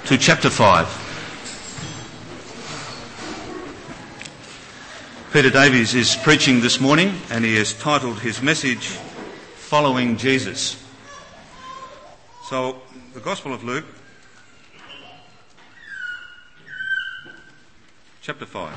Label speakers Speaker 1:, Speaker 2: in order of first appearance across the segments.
Speaker 1: to chapter 5. Peter Davies is preaching this morning and he has titled his message, Following Jesus. So, the Gospel of Luke, chapter 5.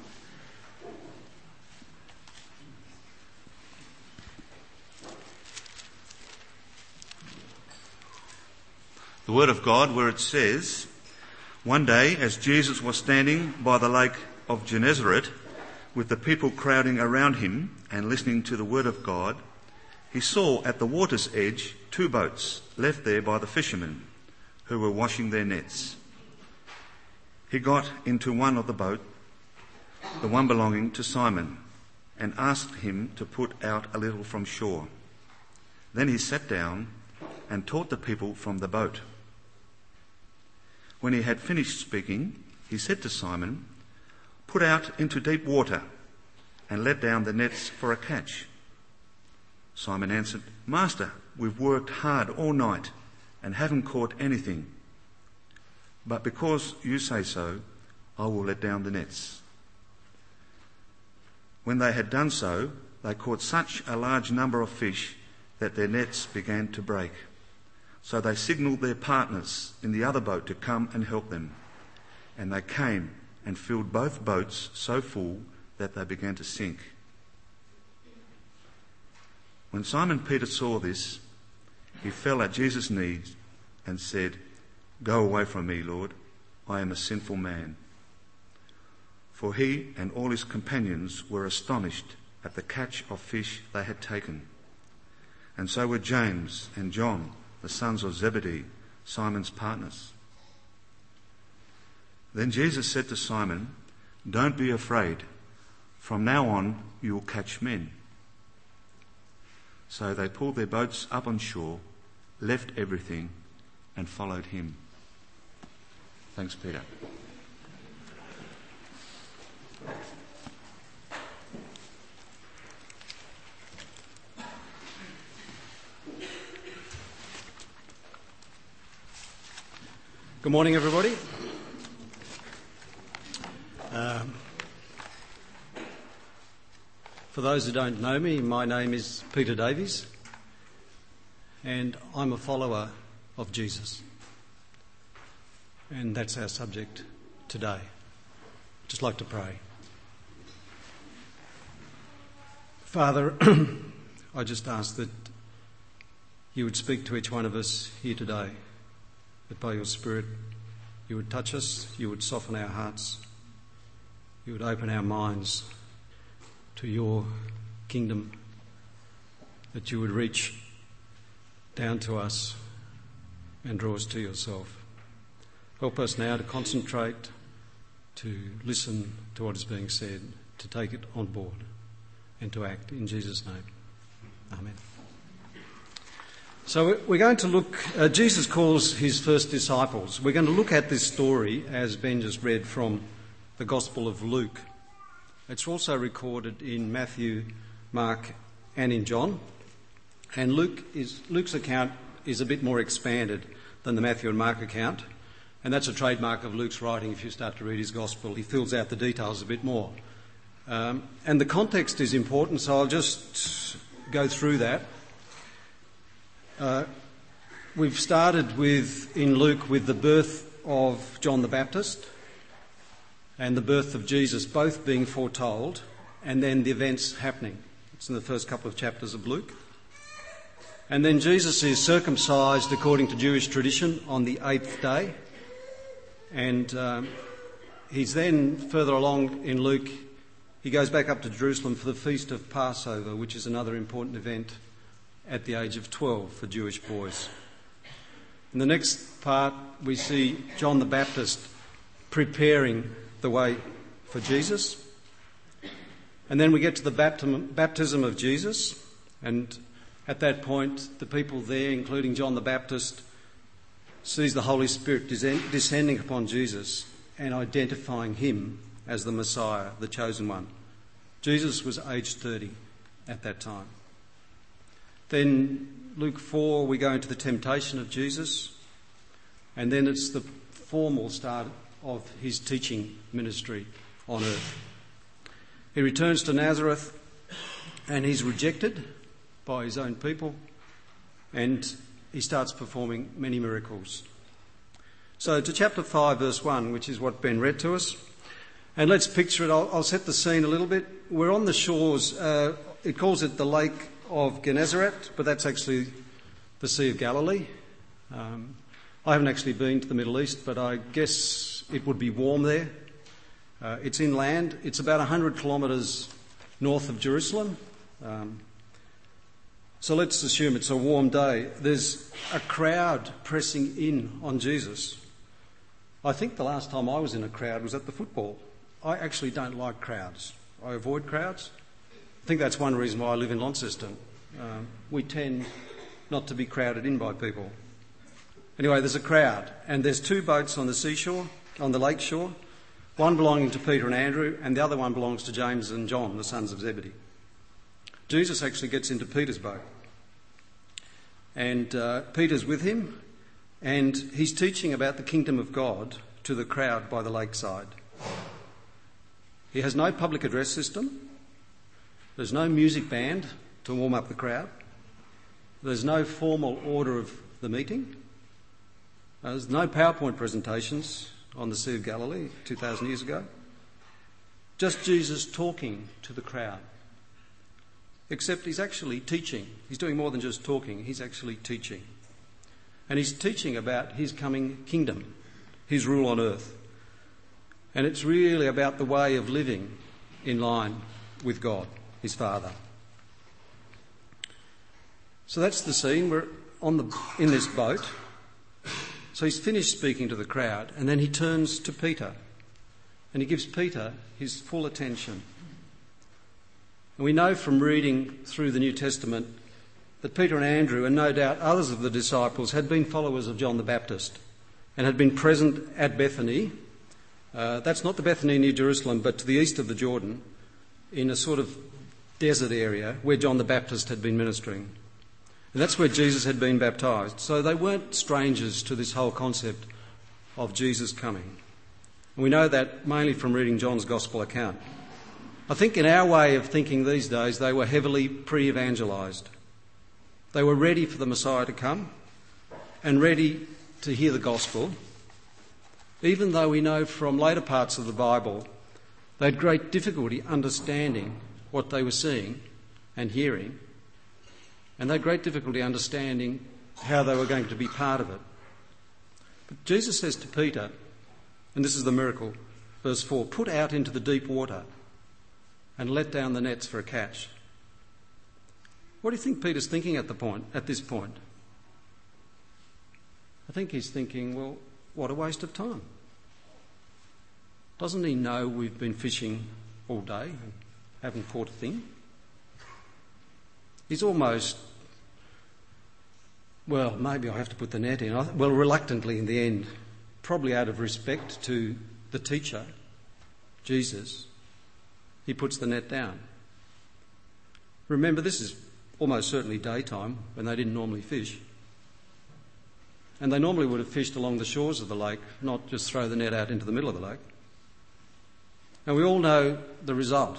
Speaker 1: The Word of God, where it says, "One day, as Jesus was standing by the lake of Gennesaret, with the people crowding around him and listening to the Word of God, he saw at the water's edge 2 boats left there by the fishermen who were washing their nets. He got into one of the boat, the one belonging to Simon, and asked him to put out a little from shore. Then he sat down and taught the people from the boat. When he had finished speaking, he said to Simon, 'Put out into deep water and let down the nets for a catch.' Simon answered, 'Master, we've worked hard all night and haven't caught anything. But because you say so, I will let down the nets.' When they had done so, they caught such a large number of fish that their nets began to break. So they signalled their partners in the other boat to come and help them. And they came and filled both boats so full that they began to sink. When Simon Peter saw this, he fell at Jesus' knees and said, 'Go away from me, Lord, I am a sinful man.' For he and all his companions were astonished at the catch of fish they had taken. And so were James and John, the sons of Zebedee, Simon's partners. Then Jesus said to Simon, 'Don't be afraid. From now on you will catch men.' So they pulled their boats up on shore, left everything, and followed him." Thanks, Peter.
Speaker 2: Good morning, everybody. For those who don't know me, my name is Peter Davies, and I'm a follower of Jesus. And that's our subject today. I'd just like to pray. Father, I just ask that you would speak to each one of us here today, that by your Spirit you would touch us, you would soften our hearts, you would open our minds to your kingdom, that you would reach down to us and draw us to yourself. Help us now to concentrate, to listen to what is being said, to take it on board and to act in Jesus' name. Amen. So we're going to look, Jesus calls his first disciples. We're going to look at this story as Ben just read from the Gospel of Luke. It's also recorded in Matthew, Mark and in John. And Luke's account is a bit more expanded than the Matthew and Mark account. And that's a trademark of Luke's writing. If you start to read his Gospel, he fills out the details a bit more. And the context is important, so I'll just go through that. We've started in Luke with the birth of John the Baptist and the birth of Jesus, both being foretold, and then the events happening. It's in the first couple of chapters of Luke. And then Jesus is circumcised according to Jewish tradition on the 8th day. And he's then further along in Luke, he goes back up to Jerusalem for the feast of Passover, which is another important event at the age of 12 for Jewish boys. In the next part, we see John the Baptist preparing the way for Jesus. And then we get to the baptism of Jesus. And at that point, the people there, including John the Baptist, sees the Holy Spirit descending upon Jesus and identifying him as the Messiah, the chosen one. Jesus was aged 30 at that time. Then Luke 4, we go into the temptation of Jesus, and then it's the formal start of his teaching ministry on earth. He returns to Nazareth and he's rejected by his own people, and he starts performing many miracles. So to chapter 5 verse 1, which is what Ben read to us, and let's picture it. I'll set the scene a little bit. We're on the shores, it calls it the Lake of Gennesaret, but that's actually the Sea of Galilee. I haven't actually been to the Middle East, but I guess it would be warm there. It's inland. It's about 100 kilometres north of Jerusalem. So let's assume it's a warm day. There's a crowd pressing in on Jesus. I think the last time I was in a crowd was at the football. I actually don't like crowds. I avoid crowds. I think that's one reason why I live in Launceston. We tend not to be crowded in by people. Anyway, there's a crowd, and there's two boats on the seashore, on the lake shore, one belonging to Peter and Andrew, and the other one belongs to James and John, the sons of Zebedee. Jesus actually gets into Peter's boat, and Peter's with him, and he's teaching about the kingdom of God to the crowd by the lakeside. He has no public address system. There's no music band to warm up the crowd. There's no formal order of the meeting. There's no PowerPoint presentations on the Sea of Galilee 2,000 years ago. Just Jesus talking to the crowd. Except he's actually teaching. He's doing more than just talking. He's actually teaching. And he's teaching about his coming kingdom, his rule on earth. And it's really about the way of living in line with God, his Father. So that's the scene. We're in this boat. So he's finished speaking to the crowd, and then he turns to Peter, and he gives Peter his full attention. And we know from reading through the New Testament that Peter and Andrew, and no doubt others of the disciples, had been followers of John the Baptist and had been present at Bethany. That's not the Bethany near Jerusalem, but to the east of the Jordan, in a sort of desert area where John the Baptist had been ministering. And that's where Jesus had been baptised. So they weren't strangers to this whole concept of Jesus coming. And we know that mainly from reading John's Gospel account. I think in our way of thinking these days, they were heavily pre-evangelised. They were ready for the Messiah to come and ready to hear the Gospel, even though we know from later parts of the Bible they had great difficulty understanding what they were seeing and hearing, and they had great difficulty understanding how they were going to be part of it. But Jesus says to Peter, and this is the miracle, verse 4, "Put out into the deep water and let down the nets for a catch." What do you think Peter's thinking at this point? I think he's thinking, well, what a waste of time. Doesn't he know we've been fishing all day and haven't caught a thing? He's almost, well, maybe I have to put the net in. Well, reluctantly in the end, probably out of respect to the teacher, Jesus, he puts the net down. Remember, this is almost certainly daytime when they didn't normally fish. And they normally would have fished along the shores of the lake, not just throw the net out into the middle of the lake. And we all know the result.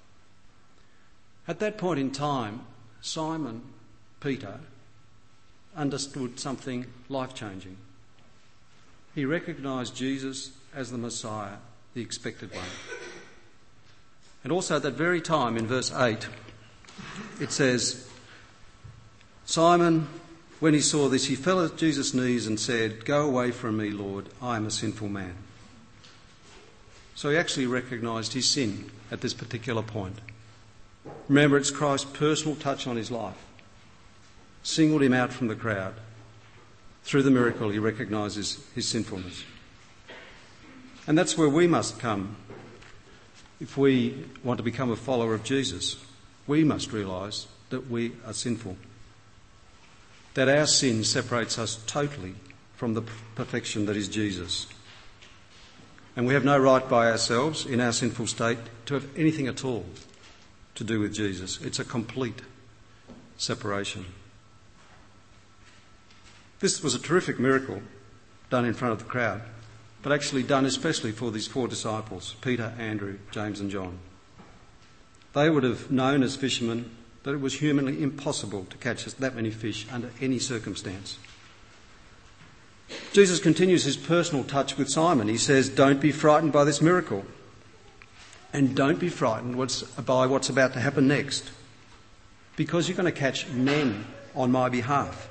Speaker 2: At that point in time, Simon Peter understood something life-changing. He recognised Jesus as the Messiah, the expected one. And also at that very time, in verse 8, it says, Simon, when he saw this, he fell at Jesus' knees and said, "Go away from me, Lord, I am a sinful man." So he actually recognised his sin at this particular point. Remember, it's Christ's personal touch on his life. Singled him out from the crowd. Through the miracle, he recognises his sinfulness. And that's where we must come if we want to become a follower of Jesus. We must realise that we are sinful. That our sin separates us totally from the perfection that is Jesus. And we have no right by ourselves, in our sinful state, to have anything at all to do with Jesus. It's a complete separation. This was a terrific miracle done in front of the crowd. but actually done especially for these 4 disciples, Peter, Andrew, James and John. They would have known as fishermen that it was humanly impossible to catch that many fish under any circumstance. Jesus continues his personal touch with Simon. He says, "Don't be frightened by this miracle, and don't be frightened by what's about to happen next, because you're going to catch men on my behalf."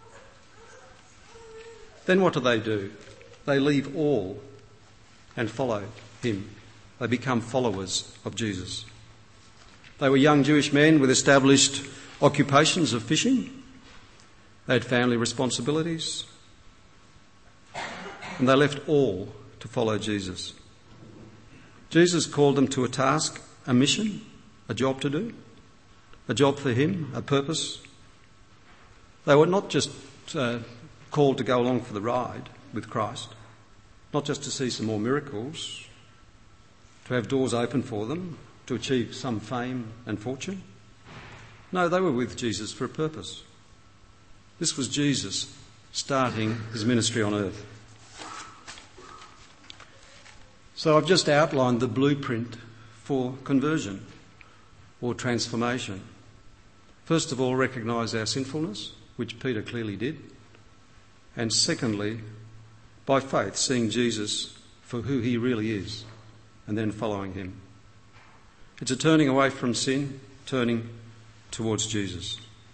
Speaker 2: Then what do? They leave all and follow him. They become followers of Jesus. They were young Jewish men with established occupations of fishing. They had family responsibilities. And they left all to follow Jesus. Jesus called them to a task, a mission, a job to do, a job for him, a purpose. They were not just called to go along for the ride with Christ, not just to see some more miracles, to have doors open for them, to achieve some fame and fortune. No, they were with Jesus for a purpose. This was Jesus starting his ministry on earth. So I've just outlined the blueprint for conversion or transformation. First of all, recognise our sinfulness, which Peter clearly did. And secondly, by faith, seeing Jesus for who he really is and then following him. It's a turning away from sin, turning towards Jesus.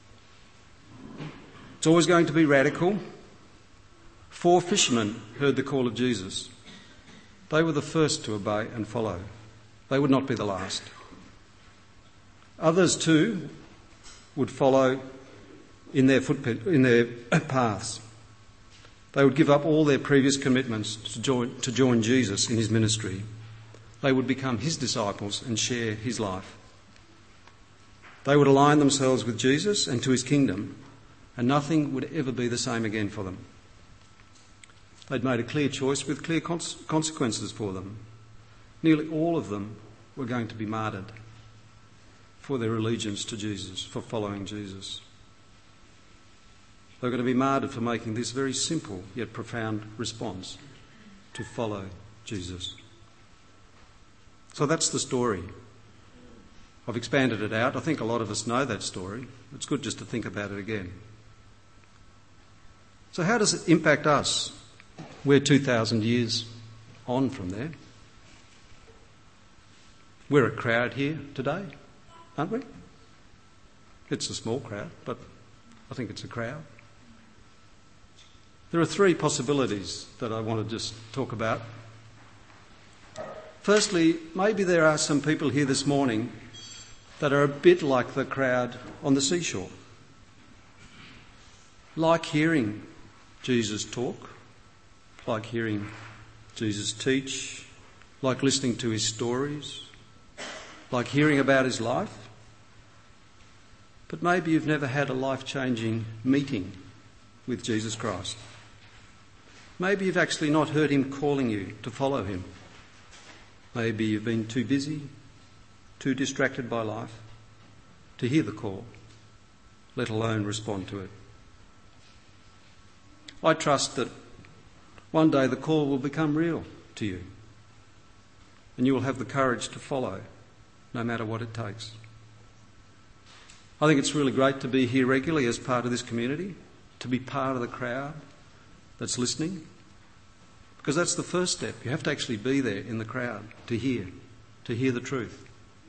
Speaker 2: It's always going to be radical. 4 fishermen heard the call of Jesus. They were the first to obey and follow. They would not be the last. Others too would follow in their paths. They would give up all their previous commitments to join Jesus in his ministry. They would become his disciples and share his life. They would align themselves with Jesus and to his kingdom, and nothing would ever be the same again for them. They'd made a clear choice with clear consequences for them. Nearly all of them were going to be martyred for their allegiance to Jesus, for following Jesus. They were going to be martyred for making this very simple yet profound response to follow Jesus. So that's the story. I've expanded it out. I think a lot of us know that story. It's good just to think about it again. So how does it impact us? We're 2,000 years on from there. We're a crowd here today, aren't we? It's a small crowd, but I think it's a crowd. There are 3 possibilities that I want to just talk about. Firstly, maybe there are some people here this morning that are a bit like the crowd on the seashore. Like hearing Jesus talk, like hearing Jesus teach, like listening to his stories, like hearing about his life. But maybe you've never had a life-changing meeting with Jesus Christ. Maybe you've actually not heard him calling you to follow him. Maybe you've been too busy, too distracted by life to hear the call, let alone respond to it. I trust that one day the call will become real to you, and you will have the courage to follow, no matter what it takes. I think it's really great to be here regularly as part of this community, to be part of the crowd that's listening, because that's the first step. You have to actually be there in the crowd to hear the truth,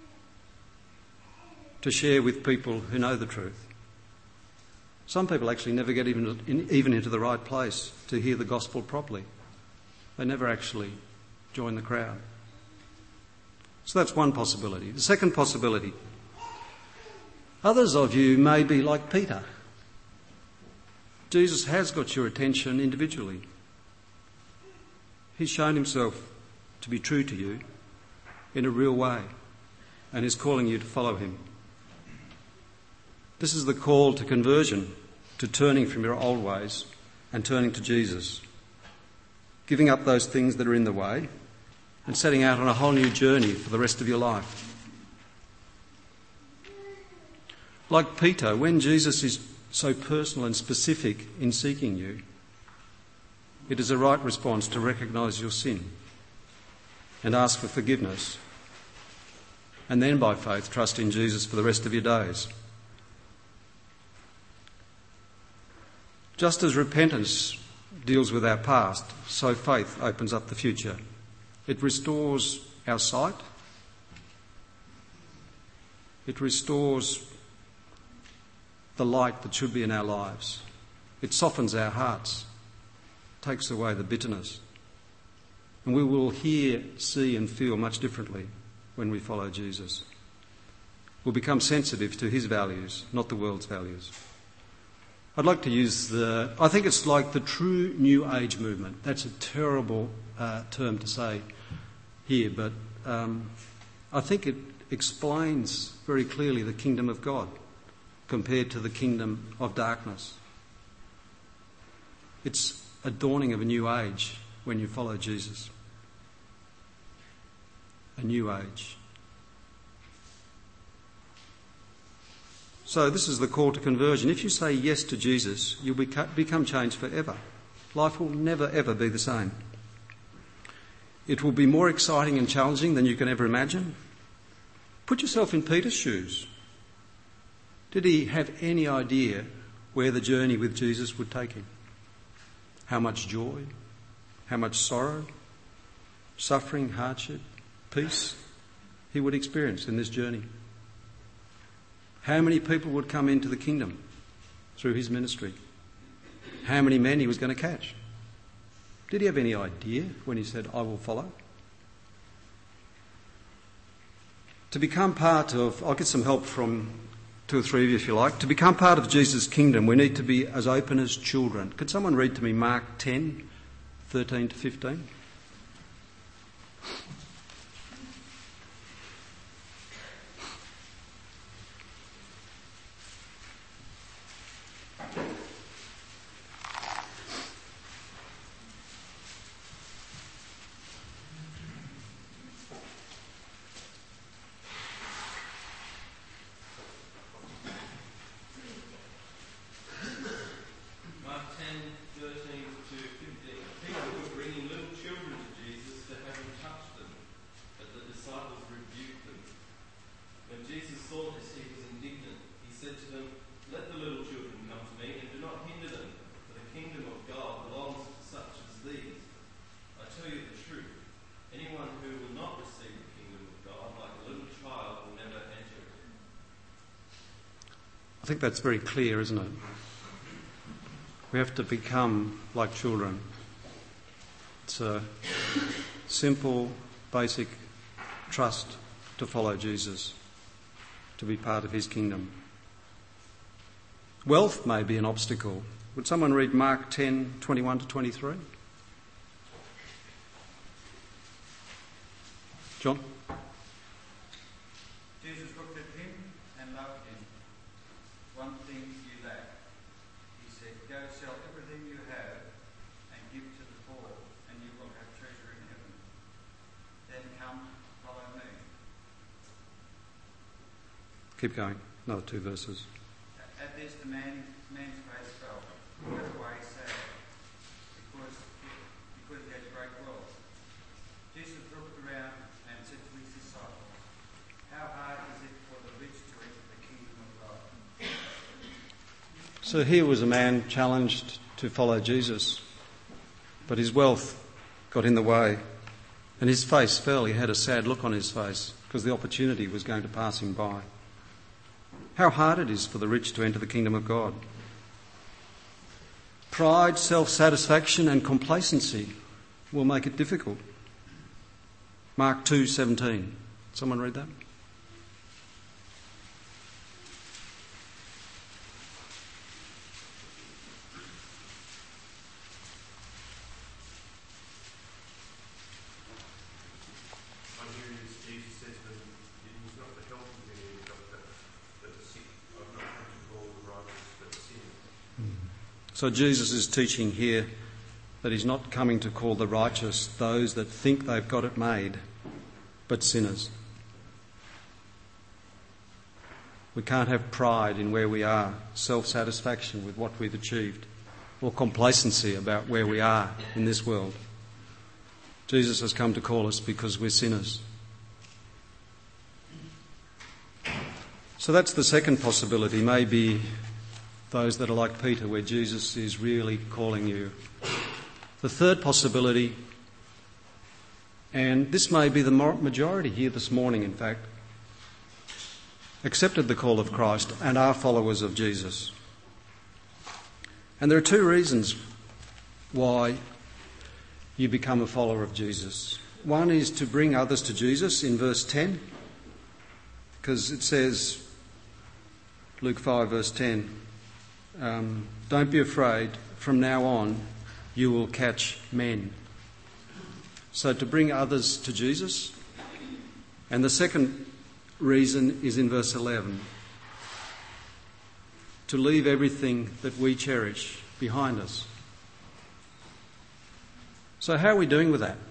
Speaker 2: to share with people who know the truth. Some people actually never get even into the right place to hear the gospel properly. They never actually join the crowd. So that's one possibility. The second possibility, others of you may be like Peter. Jesus has got your attention individually. He's shown himself to be true to you in a real way and is calling you to follow him. This is the call to conversion, to turning from your old ways and turning to Jesus, giving up those things that are in the way and setting out on a whole new journey for the rest of your life. Like Peter, when Jesus is so personal and specific in seeking you, It is a right response to recognise your sin and ask for forgiveness, and then by faith trust in Jesus for the rest of your days. Just as repentance deals with our past, so faith opens up the future. It restores our sight. It restores the light that should be in our lives. It softens our hearts, takes away the bitterness. And we will hear, see and feel much differently when we follow Jesus. We'll become sensitive to his values, not the world's values. I'd like to use I think it's like the true New Age movement. That's a terrible term to say here, but I think it explains very clearly the kingdom of God compared to the kingdom of darkness. It's a dawning of a new age when you follow Jesus. A new age. So this is the call to conversion. If you say yes to Jesus, you'll become changed forever. Life will never, ever be the same. It will be more exciting and challenging than you can ever imagine. Put yourself in Peter's shoes. Did he have any idea where the journey with Jesus would take him? How much joy, how much sorrow, suffering, hardship, peace he would experience in this journey? How many people would come into the kingdom through his ministry? How many men he was going to catch? Did he have any idea when he said, I will follow? To become part of, I'll get some help from 2 or 3 of you if you like. To become part of Jesus' kingdom, we need to be as open as children. Could someone read to me Mark 10, 13 to 15? I think that's very clear, isn't it? We have to become like children. It's a simple, basic trust to follow Jesus, to be part of his kingdom. Wealth may be an obstacle. Would someone read Mark 10, 21 to 23? John?
Speaker 3: Jesus looked at him and loved him. One thing you lack. He said, go sell everything you have and give to the poor, and you will have treasure in heaven. Then come, follow me.
Speaker 2: Keep going. Another 2 verses.
Speaker 3: At this, the man's face fell. He went away sad, because he had great wealth. Jesus looked around and said to his disciples, how hard is it for the rich to enter the kingdom of God?
Speaker 2: So here was a man challenged to follow Jesus, but his wealth got in the way, and his face fell. He had a sad look on his face because the opportunity was going to pass him by. How hard it is for the rich to enter the kingdom of God. Pride, self-satisfaction and complacency will make it difficult. Mark 2:17. Someone read that? So Jesus is teaching here that he's not coming to call the righteous those that think they've got it made, but sinners. We can't have pride in where we are, self-satisfaction with what we've achieved. or complacency about where we are in this world. Jesus has come to call us because we're sinners. So that's the second possibility. Maybe those that are like Peter, where Jesus is really calling you. The third possibility, and this may be the majority here this morning, in fact, accepted the call of Christ and are followers of Jesus. And there are two reasons why you become a follower of Jesus. One is to bring others to Jesus in verse 10, because it says, Luke 5 verse 10, don't be afraid, from now on you will catch men. So to bring others to Jesus. And the second reason is in verse 11, to leave everything that we cherish behind us. So how are we doing with that?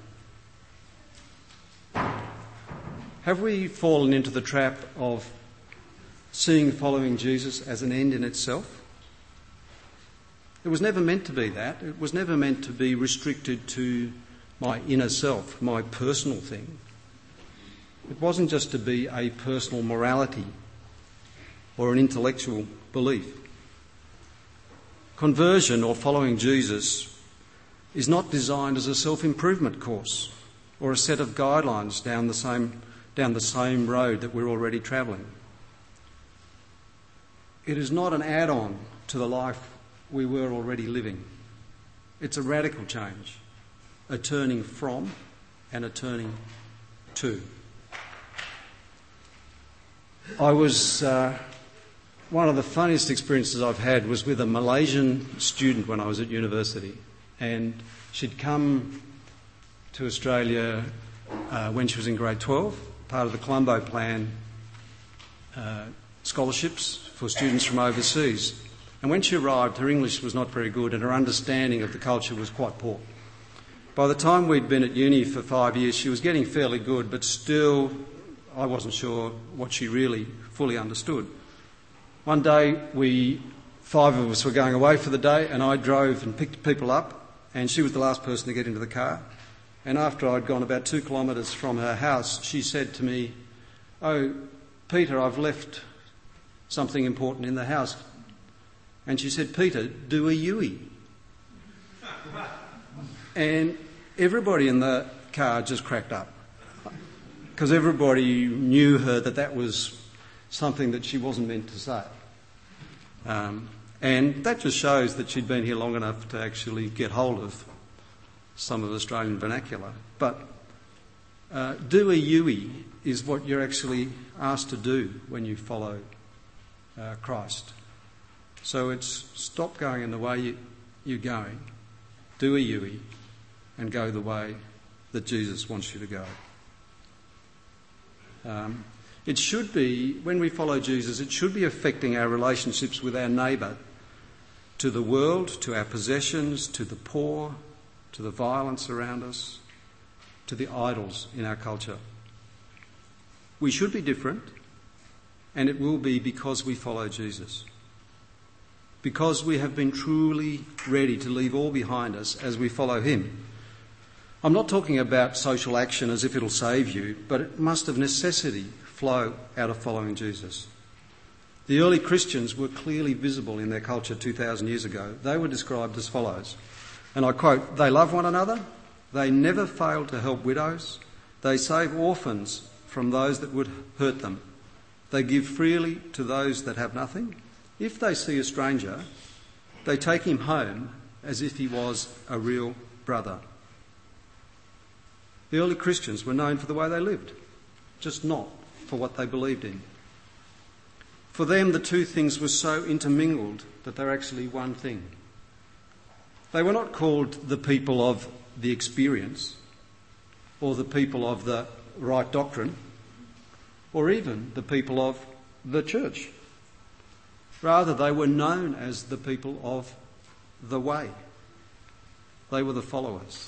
Speaker 2: Have we fallen into the trap of seeing following Jesus as an end in itself? It was never meant to be that. It was never meant to be restricted to my inner self, my personal thing. It wasn't just to be a personal morality or an intellectual belief. Conversion or following Jesus is not designed as a self-improvement course or a set of guidelines down the same road that we're already travelling. It is not an add-on to the life we were already living. It's a radical change, a turning from and a turning to. One of the funniest experiences I've had was with a Malaysian student when I was at university, and she'd come to Australia when she was in grade 12, part of the Colombo Plan scholarships for students from overseas. And when she arrived, her English was not very good and her understanding of the culture was quite poor. By the time we'd been at uni for 5 years, she was getting fairly good, but still I wasn't sure what she really fully understood. One day, 5 of us were going away for the day, and I drove and picked people up, and she was the last person to get into the car. And after I'd gone about 2 kilometres from her house, she said to me, "Oh, Peter, I've left something important in the house." And she said, "Peter, do a Yui." And everybody in the car just cracked up, because everybody knew her that was something that she wasn't meant to say. And that just shows that she'd been here long enough to actually get hold of some of Australian vernacular. But do a Yui is what you're actually asked to do when you follow Christ. So it's stop going in the way you're going, do a Yui, and go the way that Jesus wants you to go. It should be, when we follow Jesus, it should be affecting our relationships with our neighbour, to the world, to our possessions, to the poor, to the violence around us, to the idols in our culture. We should be different, and it will be because we follow Jesus. Because we have been truly ready to leave all behind us as we follow him. I'm not talking about social action as if it'll save you, but it must of necessity flow out of following Jesus. The early Christians were clearly visible in their culture 2,000 years ago. They were described as follows, and I quote, "They love one another, they never fail to help widows, they save orphans from those that would hurt them, they give freely to those that have nothing. If they see a stranger, they take him home as if he was a real brother." The early Christians were known for the way they lived, just not for what they believed in. For them, the two things were so intermingled that they're actually one thing. They were not called the people of the experience, or the people of the right doctrine, or even the people of the church. Rather, they were known as the people of the way. They were the followers.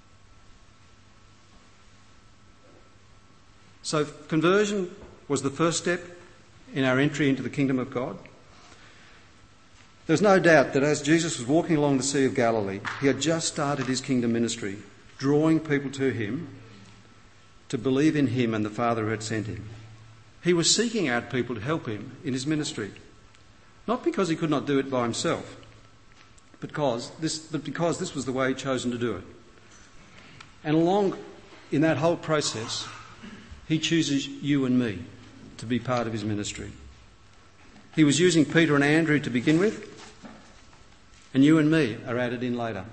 Speaker 2: So conversion was the first step in our entry into the kingdom of God. There's no doubt that as Jesus was walking along the Sea of Galilee, he had just started his kingdom ministry, drawing people to him to believe in him and the Father who had sent him. He was seeking out people to help him in his ministry, not because he could not do it by himself, but because this was the way he'd chosen to do it. And along in that whole process, he chooses you and me to be part of his ministry. He was using Peter and Andrew to begin with, and you and me are added in later.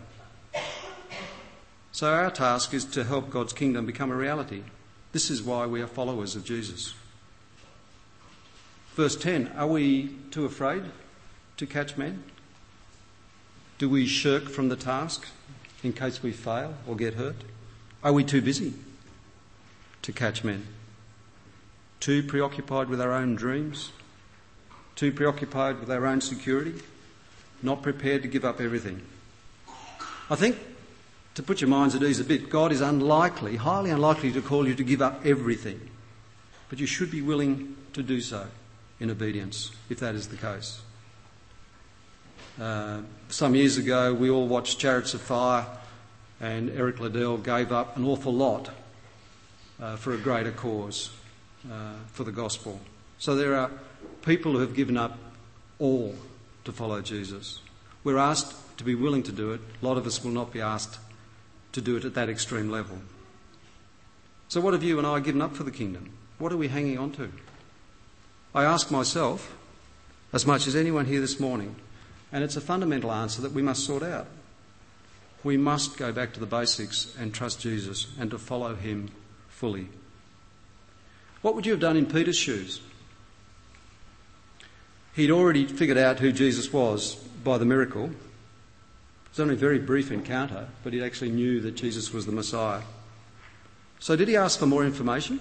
Speaker 2: So our task is to help God's kingdom become a reality. This is why we are followers of Jesus. Verse 10, are we too afraid to catch men? Do we shirk from the task in case we fail or get hurt? Are we too busy to catch men? Too preoccupied with our own dreams? Too preoccupied with our own security? Not prepared to give up everything? I think, to put your minds at ease a bit, God is unlikely, highly unlikely to call you to give up everything. But you should be willing to do so in obedience, if that is the case. Some years ago, we all watched Chariots of Fire, and Eric Liddell gave up an awful lot for a greater cause, for the gospel. So there are people who have given up all to follow Jesus. We're asked to be willing to do it. A lot of us will not be asked to do it at that extreme level. So what have you and I given up for the kingdom? What are we hanging on to? I ask myself, as much as anyone here this morning, and it's a fundamental answer that we must sort out. We must go back to the basics and trust Jesus and to follow him fully. What would you have done in Peter's shoes? He'd already figured out who Jesus was by the miracle. It was only a very brief encounter, but he actually knew that Jesus was the Messiah. So did he ask for more information?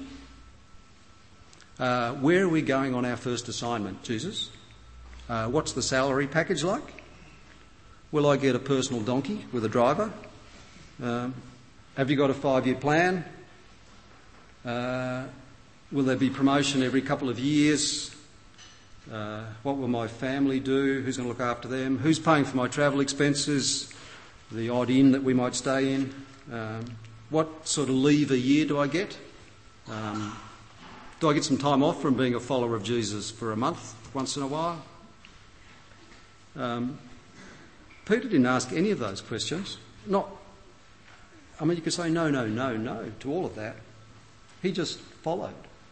Speaker 2: Where are we going on our first assignment, Jesus? What's the salary package like? Will I get a personal donkey with a driver? Have you got a 5-year plan? Will there be promotion every couple of years? What will my family do? Who's going to look after them? Who's paying for my travel expenses? The odd inn that we might stay in? What sort of leave a year do I get? Do I get some time off from being a follower of Jesus for a month, once in a while? Peter didn't ask any of those questions. You could say no to all of that. He just followed.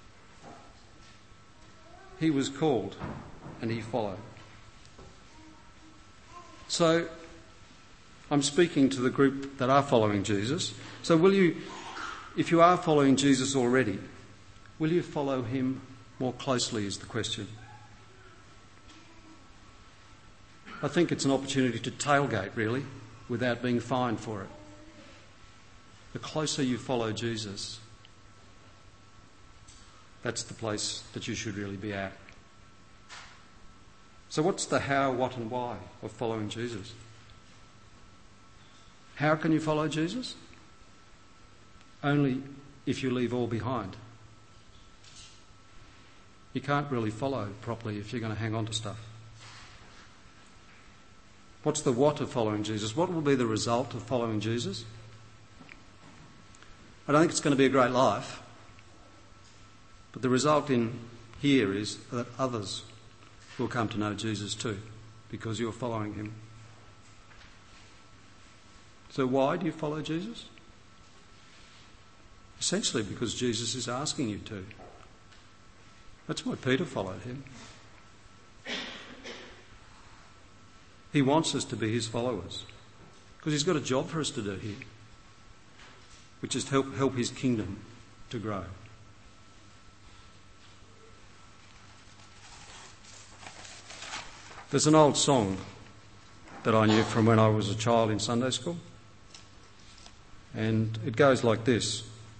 Speaker 2: He was called and he followed. So I'm speaking to the group that are following Jesus. So if you are following Jesus already, will you follow him more closely is the question. I think it's an opportunity to tailgate, really, without being fined for it. The closer you follow Jesus, that's the place that you should really be at. So what's the how, what and why of following Jesus? How can you follow Jesus? Only if you leave all behind. You can't really follow properly if you're going to hang on to stuff. What's the what of following Jesus? What will be the result of following Jesus? I don't think it's going to be a great life, but the result in here is that others will come to know Jesus too, because you're following him. So why do you follow Jesus? Essentially because Jesus is asking you to. That's why Peter followed him. He wants us to be his followers because he's got a job for us to do here, which is to help his kingdom to grow. There's an old song that I knew from when I was a child in Sunday school, and it goes like this.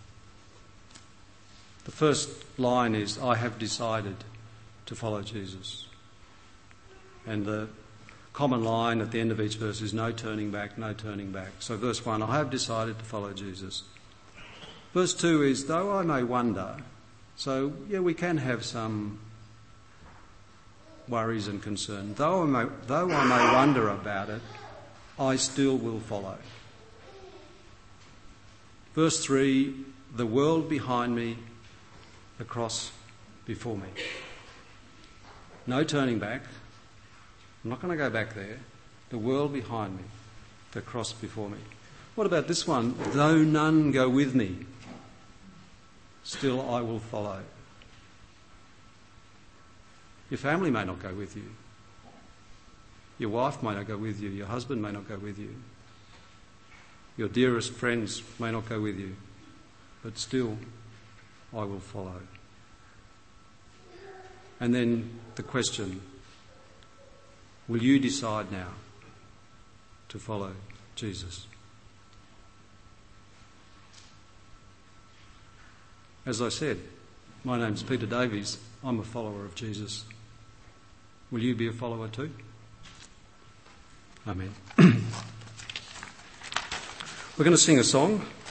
Speaker 2: The first line is, I have decided to follow Jesus. And the common line at the end of each verse is no turning back, no turning back. So verse 1, I have decided to follow Jesus. Verse 2 is, though I may wonder. So, yeah, we can have some worries and concern. Though I may wonder about it, I still will follow. Verse 3, the world behind me, the cross before me. No turning back. I'm not going to go back there. The world behind me, the cross before me. What about this one? Though none go with me, still I will follow. Your family may not go with you. Your wife may not go with you. Your husband may not go with you. Your dearest friends may not go with you. But still, I will follow. And then the question, will you decide now to follow Jesus? As I said, my name's Peter Davies. I'm a follower of Jesus. Will you be a follower too? Amen. We're going to sing a song.